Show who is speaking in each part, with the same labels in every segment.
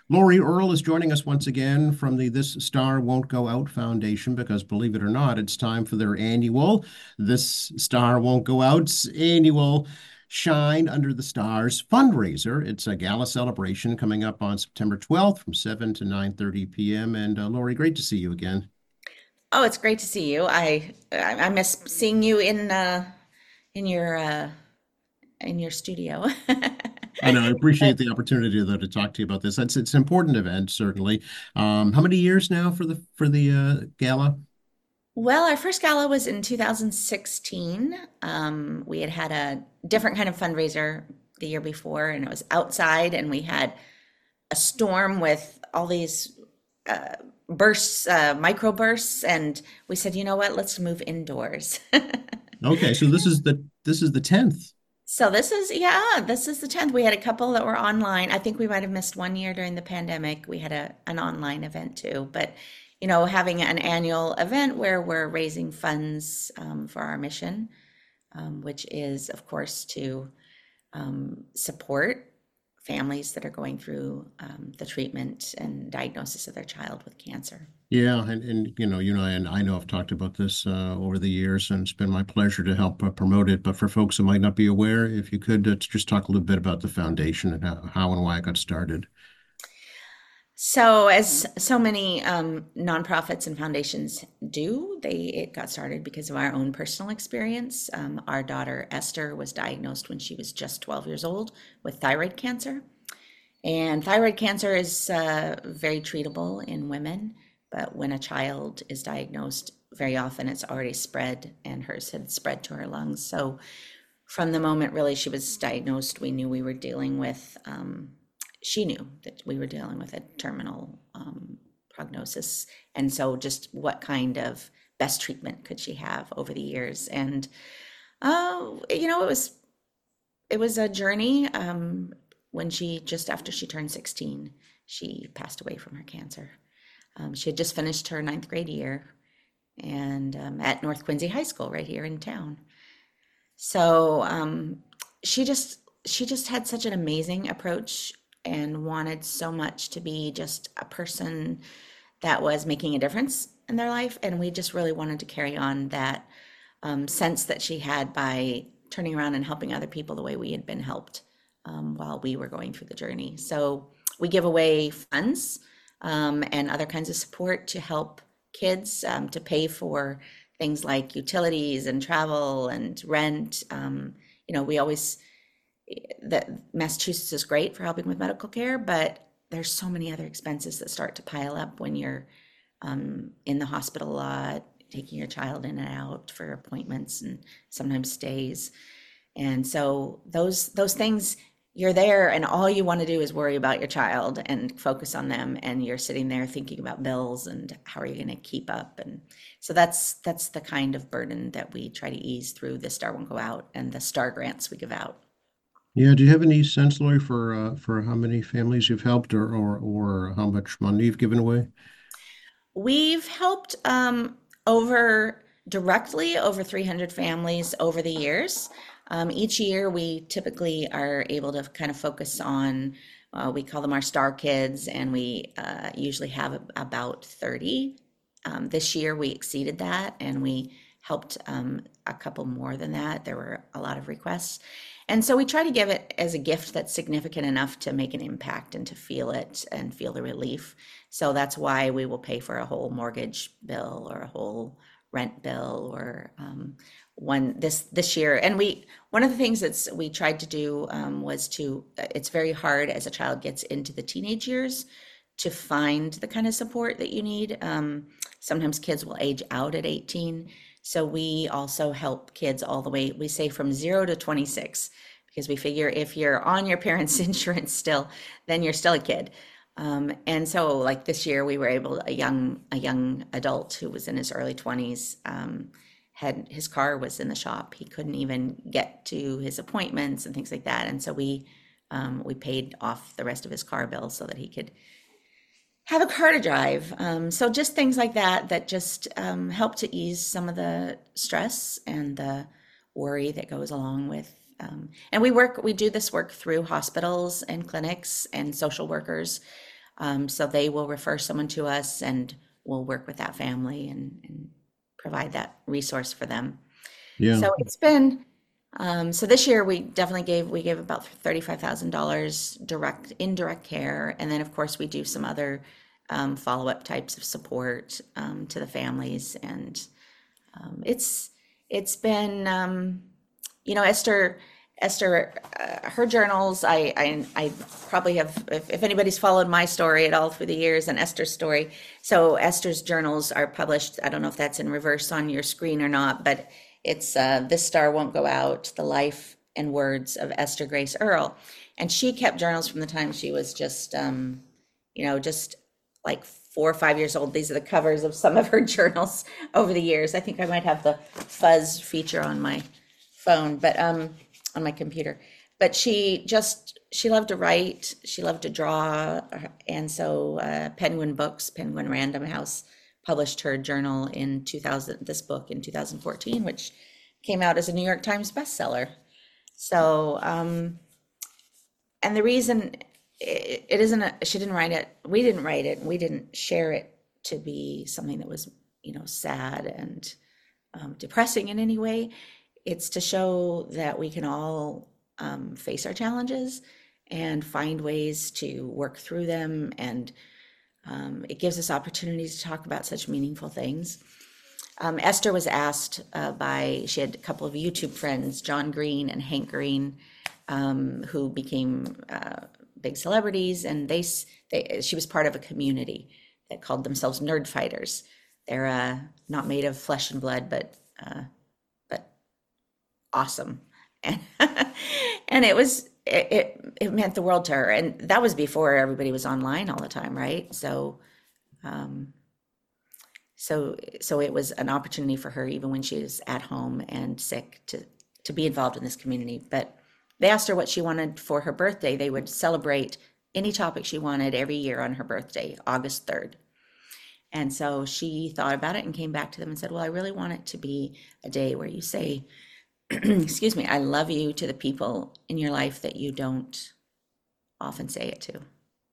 Speaker 1: Lori Earl is joining us once again from the This Star Won't Go Out Foundation because, believe it or not, it's time for their annual This Star Won't Go Out's annual Shine Under the Stars fundraiser. It's a gala celebration coming up on September 12th from 7 to 9:30 p.m. And Lori, great to see you again.
Speaker 2: Oh, it's great to see you. I miss seeing you in your uh in your studio.
Speaker 1: I know, I
Speaker 2: But
Speaker 1: appreciate the opportunity though to talk to you about this. It's an important event, certainly. How many years now for the gala?
Speaker 2: well, our first gala was in 2016. We had had a different kind of fundraiser the year before, and it was outside, and we had a storm with all these bursts, microbursts, and we said, you know what, let's move indoors.
Speaker 1: Okay, so this is the 10th.
Speaker 2: So this is the 10th. We had a couple that were online. I think we might have missed one year during the pandemic. We had an online event too. But, having an annual event where we're raising funds for our mission, which is, of course, to support families that are going through the treatment and diagnosis of their child with cancer.
Speaker 1: Yeah, and and I know I've talked about this over the years, and it's been my pleasure to help promote it. But for folks who might not be aware, if you could just talk a little bit about the foundation and how and why it got started.
Speaker 2: So, as so many nonprofits and foundations do, it got started because of our own personal experience. Our daughter Esther was diagnosed when she was just 12 years old with thyroid cancer, and thyroid cancer is very treatable in women. But when a child is diagnosed, very often it's already spread, and hers had spread to her lungs. So, from the moment really she was diagnosed, we knew we were dealing with she knew that we were dealing with a terminal prognosis. And so, just what kind of best treatment could she have over the years? And it was a journey. When she just after she turned 16, she passed away from her cancer. She had just finished her ninth grade year, and at North Quincy High School right here in town. So she just she just had such an amazing approach and wanted so much to be just a person that was making a difference in their life. And we just really wanted to carry on that sense that she had by turning around and helping other people the way we had been helped while we were going through the journey. So we give away funds and other kinds of support to help kids to pay for things like utilities and travel and rent. We always that Massachusetts is great for helping with medical care, but there's so many other expenses that start to pile up when you're in the hospital a lot, taking your child in and out for appointments and sometimes stays. And so those things, you're there and all you want to do is worry about your child and focus on them, and you're sitting there thinking about bills and how are you going to keep up. And so that's the kind of burden that we try to ease through the Star Won't Go Out and the Star grants we give out.
Speaker 1: Yeah, do you have any sense, Lori, for how many families you've helped or how much money you've given away?
Speaker 2: We've helped over directly over 300 families over the years. Each year, we typically are able to kind of focus on, we call them our star kids, and we usually have about 30. This year, we exceeded that, and we helped a couple more than that. There were a lot of requests. And so we try to give it as a gift that's significant enough to make an impact and to feel it and feel the relief. So that's why we will pay for a whole mortgage bill or a whole rent bill or one this year. And we one of the things that's we tried to do was to it's very hard as a child gets into the teenage years to find the kind of support that you need. Sometimes kids will age out at 18. So we also help kids all the way, we say from 0 to 26, because we figure if you're on your parents' insurance still, then you're still a kid. And so like this year we were able, a young adult who was in his early 20s, had his car was in the shop. He couldn't even get to his appointments and things like that. And so we paid off the rest of his car bill so that he could have a car to drive. So just things like that that just help to ease some of the stress and the worry that goes along with. And we do this work through hospitals and clinics and social workers. So they will refer someone to us and we'll work with that family and provide that resource for them.
Speaker 1: Yeah.
Speaker 2: So it's been, so this year we gave about $35,000 indirect care. And then of course we do some other follow-up types of support to the families. And it's it's been Esther, her journals. I probably have, if anybody's followed my story at all through the years and Esther's story. So Esther's journals are published. I don't know if that's in reverse on your screen or not, but it's This Star Won't Go Out: The Life and Words of Esther Grace Earle. And she kept journals from the time she was just like 4 or 5 years old. These are the covers of some of her journals over the years. I think I might have the fuzz feature on my phone, but on my computer. But she loved to write, she loved to draw, and so Penguin Random House published her journal in 2000, this book in 2014, which came out as a New York Times bestseller. So, and the reason it isn't she didn't write it, we didn't write it, we didn't share it to be something that was, sad and depressing in any way. It's to show that we can all face our challenges and find ways to work through them. And it gives us opportunities to talk about such meaningful things. Esther was asked she had a couple of YouTube friends, John Green and Hank Green, who became big celebrities, and she was part of a community that called themselves Nerd Fighters. They're not made of flesh and blood, but awesome. And and it meant the world to her. And that was before everybody was online all the time, right? So so it was an opportunity for her, even when she was at home and sick, to be involved in this community. But they asked her what she wanted for her birthday. They would celebrate any topic she wanted every year on her birthday, August 3rd. And so she thought about it and came back to them and said, well, I really want it to be a day where you say, excuse me, I love you to the people in your life that you don't often say it to.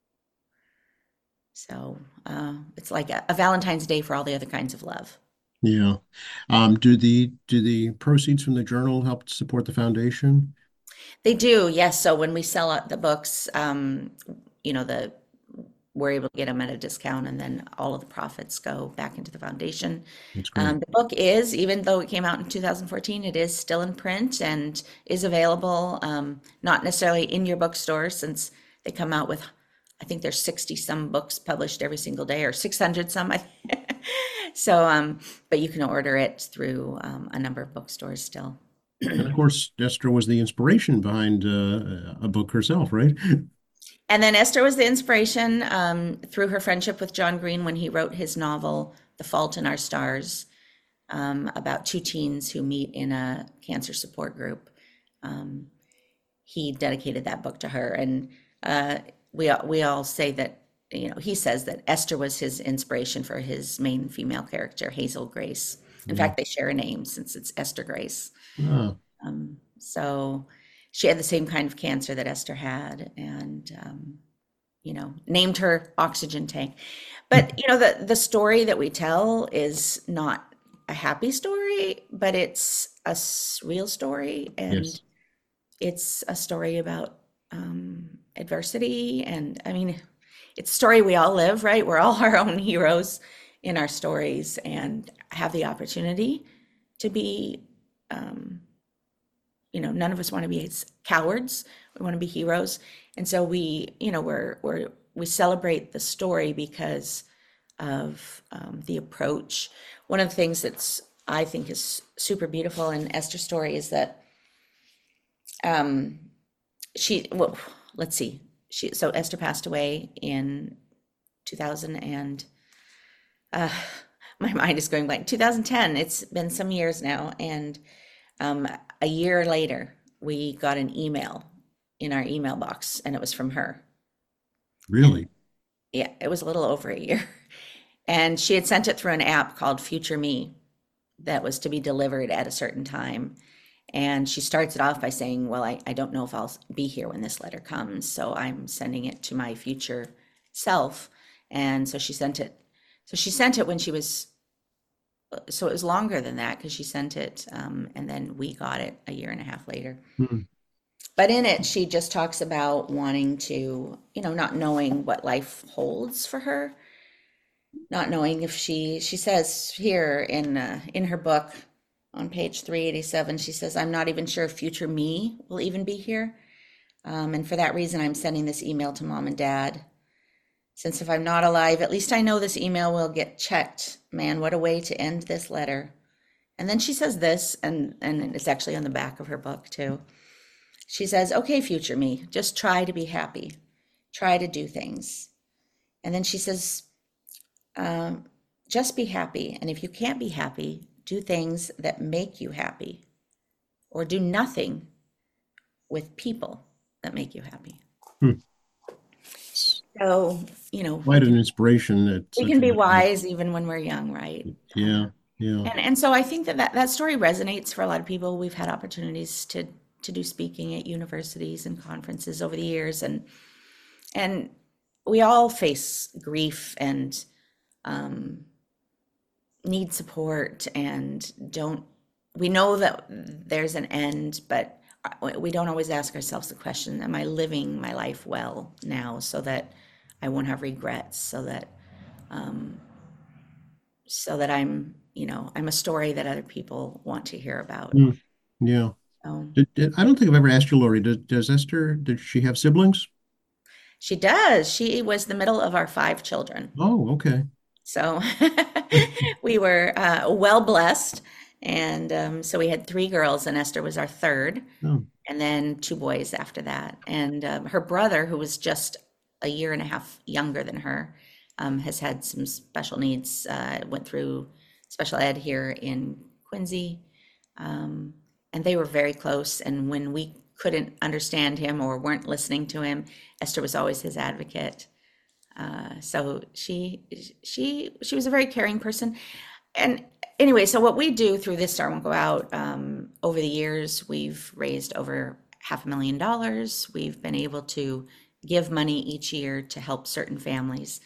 Speaker 2: So it's like a Valentine's Day for all the other kinds of love.
Speaker 1: Yeah. Do the proceeds from the journal help to support the foundation?
Speaker 2: They do, yes. So when we sell out the books, the we're able to get them at a discount, and then all of the profits go back into the foundation.
Speaker 1: That's great.
Speaker 2: The book is, even though it came out in 2014, it is still in print and is available, not necessarily in your bookstore, since they come out with, I think there's 60 some books published every single day, or 600 some. So, but you can order it through a number of bookstores still.
Speaker 1: And of course, Esther was the inspiration behind a book herself, right?
Speaker 2: And then Esther was the inspiration through her friendship with John Green when he wrote his novel, The Fault in Our Stars, about two teens who meet in a cancer support group. He dedicated that book to her. And we all say that, he says that Esther was his inspiration for his main female character, Hazel Grace. In fact, they share a name since it's Esther Grace.
Speaker 1: Oh,
Speaker 2: So she had the same kind of cancer that Esther had, and named her oxygen tank. But the story that we tell is not a happy story, but it's a real story, and
Speaker 1: yes.
Speaker 2: it's a story about adversity. And I mean, it's a story we all live, right? We're all our own heroes in our stories, and have the opportunity to be none of us want to be cowards. We want to be heroes. And so we celebrate the story because of the approach. One of the things that's, I think, is super beautiful in Esther's story is that let's see. So Esther passed away in 2000 and my mind is going blank. 2010. It's been some years now, and a year later, we got an email in our email box, and it was from her. And
Speaker 1: Really?
Speaker 2: yeah, it was a little over a year. And she had sent it through an app called Future Me that was to be delivered at a certain time. And she starts it off by saying, well, I don't know if I'll be here when this letter comes, so I'm sending it to my future self. And so she sent it. So she sent it when she was, so it was longer than that because she sent it, and then we got it a year and a half later.
Speaker 1: Hmm.
Speaker 2: But in it, she just talks about wanting to, not knowing what life holds for her, not knowing if she says here in her book on page 387, she says, "I'm not even sure if future me will even be here. And for that reason, I'm sending this email to mom and dad. Since if I'm not alive, at least I know this email will get checked. Man, what a way to end this letter." And then she says this, and it's actually on the back of her book too. She says, "Okay, future me, just try to be happy. Try to do things." And then she says, "Just be happy. And if you can't be happy, do things that make you happy, or do nothing with people that make you happy."
Speaker 1: Hmm.
Speaker 2: So,
Speaker 1: Quite an inspiration at
Speaker 2: we
Speaker 1: such
Speaker 2: can
Speaker 1: a
Speaker 2: be
Speaker 1: young age.
Speaker 2: wise even when we're young, right?
Speaker 1: Yeah, yeah.
Speaker 2: And so I think that story resonates for a lot of people. We've had opportunities to do speaking at universities and conferences over the years, and we all face grief and need support and don't. We know that there's an end, but we don't always ask ourselves the question: am I living my life well now, so that I won't have regrets, so that I'm a story that other people want to hear about.
Speaker 1: Hmm. Yeah.
Speaker 2: So
Speaker 1: I don't think I've ever asked you, Lori, does Esther, did she have siblings?
Speaker 2: she does. She was the middle of our five children.
Speaker 1: Oh, okay.
Speaker 2: So we were well blessed. And so we had three girls, and Esther was our third,
Speaker 1: Oh,
Speaker 2: and then two boys after that. And her brother, who was just a year and a half younger than her, has had some special needs, went through special ed here in Quincy. And they were very close. And when we couldn't understand him or weren't listening to him, Esther was always his advocate. So she was a very caring person. And anyway, so what we do through This Star Won't Go Out, over the years, we've raised over $500,000. We've been able to give money each year to help certain families.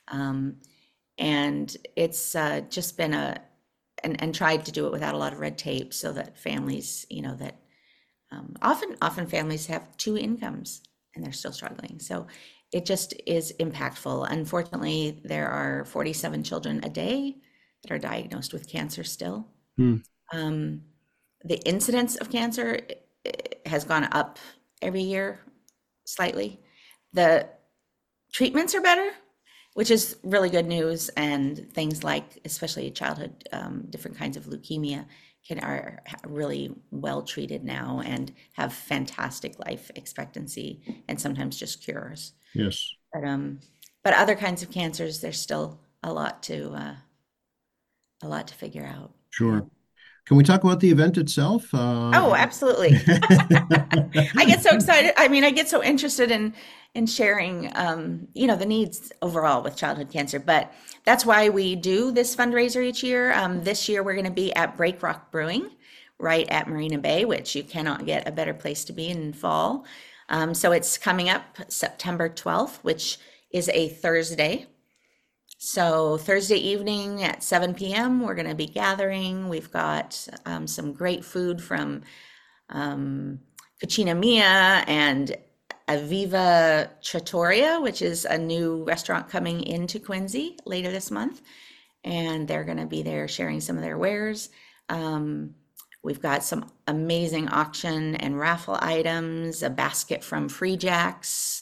Speaker 2: And it's just been and tried to do it without a lot of red tape, so that families, that often families have two incomes and they're still struggling. So it just is impactful. Unfortunately, there are 47 children a day that are diagnosed with cancer still.
Speaker 1: hmm.
Speaker 2: The incidence of cancer has gone up every year slightly. The treatments are better, which is really good news. And things like, especially childhood, different kinds of leukemia are really well treated now and have fantastic life expectancy, and sometimes just cures.
Speaker 1: Yes,
Speaker 2: But other kinds of cancers, there's still a lot to figure out. Yeah.
Speaker 1: sure. Can we talk about the event itself?
Speaker 2: Oh, absolutely. I get so excited. I mean, I get so interested in sharing, the needs overall with childhood cancer. But that's why we do this fundraiser each year. This year, we're going to be at Break Rock Brewing, right at Marina Bay, which you cannot get a better place to be in fall. So it's coming up September 12th, which is a Thursday. So Thursday evening at 7 p.m., we're going to be gathering. We've got some great food from Cucina Mia and Aviva Trattoria, which is a new restaurant coming into Quincy later this month. And they're going to be there sharing some of their wares. We've got some amazing auction and raffle items, a basket from Free Jacks,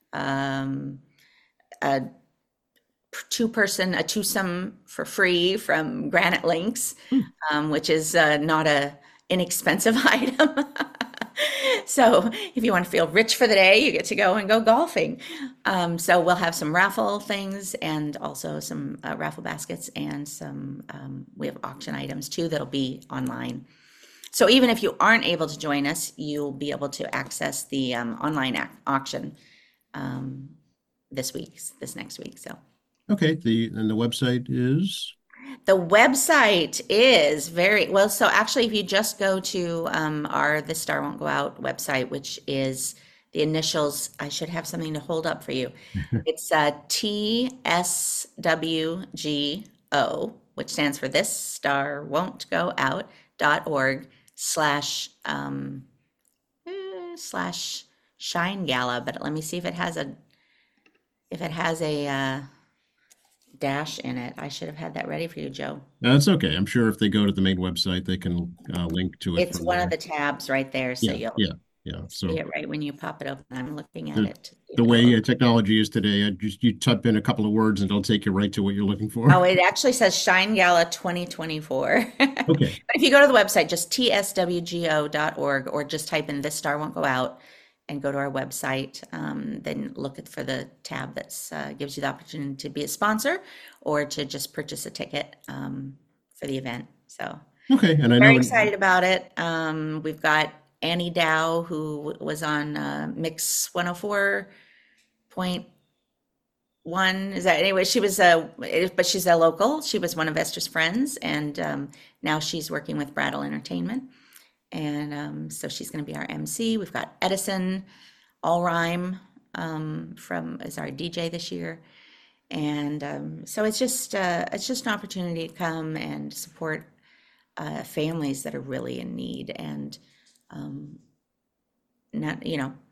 Speaker 2: a a twosome for free from Granite Links, which is not a inexpensive item. So if you want to feel rich for the day, you get to go and go golfing. So we'll have some raffle things, and also some raffle baskets, and we have auction items too that'll be online. So even if you aren't able to join us, you'll be able to access the online auction this next week. So.
Speaker 1: Okay, and the website is?
Speaker 2: The website is very well. So actually, if you just go to our The Star Won't Go Out website, which is the initials. I should have something to hold up for you. It's TSWGO, which stands for This Star Won't Go Out .org slash Shine Gala. But let me see if it has a dash in it. I should have had that ready for you, Joe.
Speaker 1: That's okay. I'm sure if they go to the main website, they can link to it
Speaker 2: It's
Speaker 1: from
Speaker 2: one of
Speaker 1: there.
Speaker 2: the tabs right there, so
Speaker 1: Yeah,
Speaker 2: you'll
Speaker 1: yeah, yeah.
Speaker 2: see
Speaker 1: So
Speaker 2: it right when you pop it open. I'm looking at
Speaker 1: the
Speaker 2: it to see if
Speaker 1: the
Speaker 2: it'll
Speaker 1: way
Speaker 2: open.
Speaker 1: technology is today, just you type in a couple of words and it'll take you right to what you're looking for.
Speaker 2: Oh, it actually says Shine Gala 2024.
Speaker 1: Okay,
Speaker 2: But if you go to the website, just tswgo.org, or just type in This Star Won't Go Out and go to our website, then look for the tab that gives you the opportunity to be a sponsor or to just purchase a ticket for the event. So
Speaker 1: okay. And I
Speaker 2: very
Speaker 1: know,
Speaker 2: excited about it. We've got Annie Dow, who was on Mix 104.1. Is that anyway? She was but she's a local. She was one of Esther's friends, and now she's working with Brattle Entertainment, and so she's going to be our MC. We've got Edison Allrhyme from is our DJ this year, and so it's just an opportunity to come and support families that are really in need, and not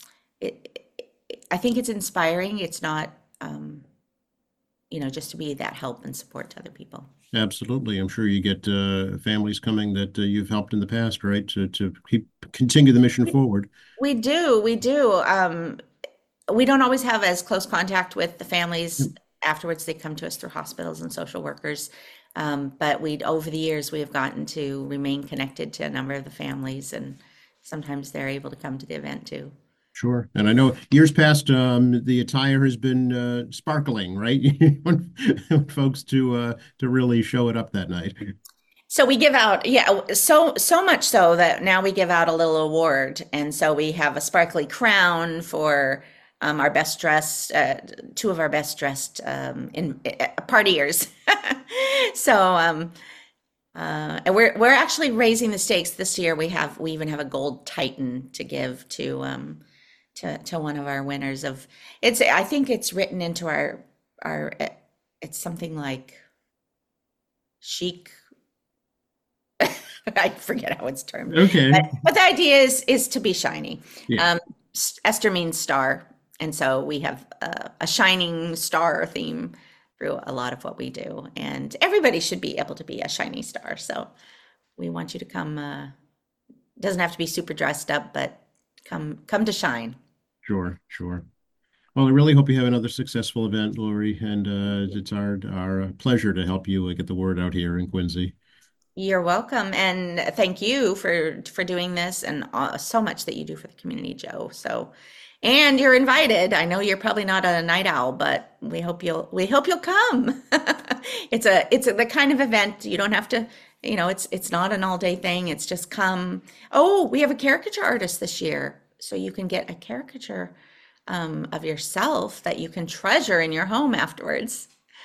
Speaker 2: I think it's inspiring. It's not just to be that help and support to other people.
Speaker 1: absolutely. I'm sure you get families coming that you've helped in the past, right? To continue the mission forward.
Speaker 2: We do. We don't always have as close contact with the families afterwards. They come to us through hospitals and social workers. But over the years, we have gotten to remain connected to a number of the families, and sometimes they're able to come to the event too.
Speaker 1: Sure. And I know years past, the attire has been sparkling, right? You want folks to really show it up that night.
Speaker 2: So we give out, yeah, so much so that now we give out a little award, and so we have a sparkly crown for our best dressed, two of our best dressed in partiers. So and we're actually raising the stakes this year. We even have a gold Titan to give to one of our winners of it's. I think it's written into our it's something like chic. I forget how it's termed,
Speaker 1: Okay.
Speaker 2: but the idea is to be shiny.
Speaker 1: Yeah.
Speaker 2: Um, Esther means star, and so we have a shining star theme through a lot of what we do, and everybody should be able to be a shiny star. So we want you to come. Doesn't have to be super dressed up, but come to shine.
Speaker 1: Sure. Sure. Well, I really hope you have another successful event, Lori, and it's our pleasure to help you get the word out here in Quincy.
Speaker 2: You're welcome, and thank you for doing this and so much that you do for the community, Joe. So, and you're invited. I know you're probably not a night owl, but we hope you'll come. It's the kind of event you don't have to, it's not an all day thing. It's just come. Oh, we have a caricature artist this year, so you can get a caricature of yourself that you can treasure in your home afterwards.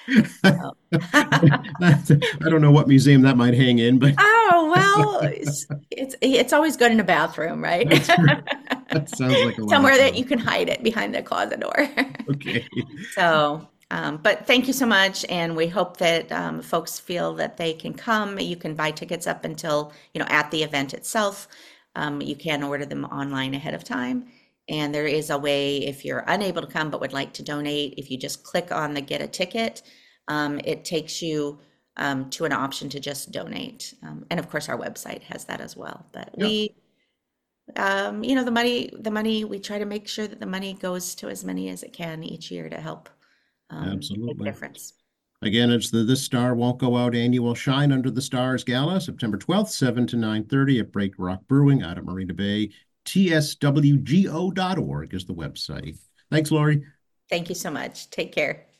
Speaker 1: I don't know what museum that might hang in, but
Speaker 2: Oh, well, it's always good in a bathroom, right?
Speaker 1: that's great. That sounds like a lot of
Speaker 2: Somewhere that
Speaker 1: fun.
Speaker 2: you can hide it behind the closet door.
Speaker 1: Okay.
Speaker 2: So, but thank you so much, and we hope that folks feel that they can come. You can buy tickets up until, at the event itself. You can order them online ahead of time. And there is a way, if you're unable to come but would like to donate, if you just click on the Get a Ticket, it takes you to an option to just donate. And of course, our website has that as well. But
Speaker 1: Yeah,
Speaker 2: the money, we try to make sure that the money goes to as many as it can each year to help make a
Speaker 1: absolutely.
Speaker 2: difference.
Speaker 1: Again, it's the This Star Won't Go Out annual Shine Under the Stars Gala, September 12th, 7 to 9:30 at Break Rock Brewing out of Marina Bay. TSWGO.org is the website. Thanks, Lori.
Speaker 2: Thank you so much. Take care.